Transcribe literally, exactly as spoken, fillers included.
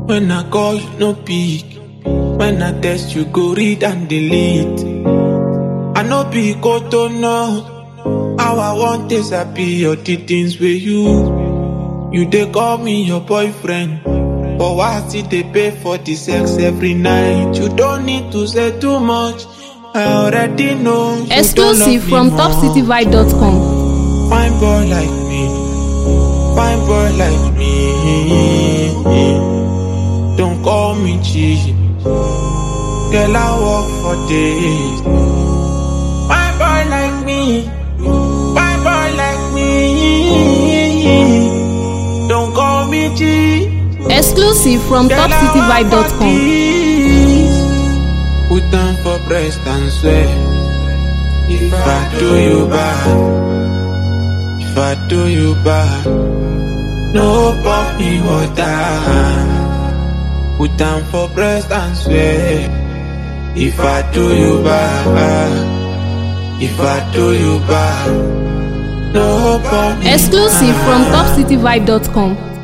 When I call, you no pick. When I text, you go read and delete. I no be koto no. How I want is I be your the things with you. You dey call me your boyfriend, but why still they pay for the sex every night? You don't need to say too much. I already know. You Exclusive from top city vibe dot com. Fine boy like me, fine boy like me. Don't call me cheap. Girl, I work for days. Fine boy like me, fine boy like me. Don't call me cheap. Exclusive from top city vibe dot com. Put down for breast and swear. If I do you bad, if I do you bad, no pump me water. Put down for breast and swear. If I do you bad, if I do you bad, no pump me. Exclusive from top city vibe dot com.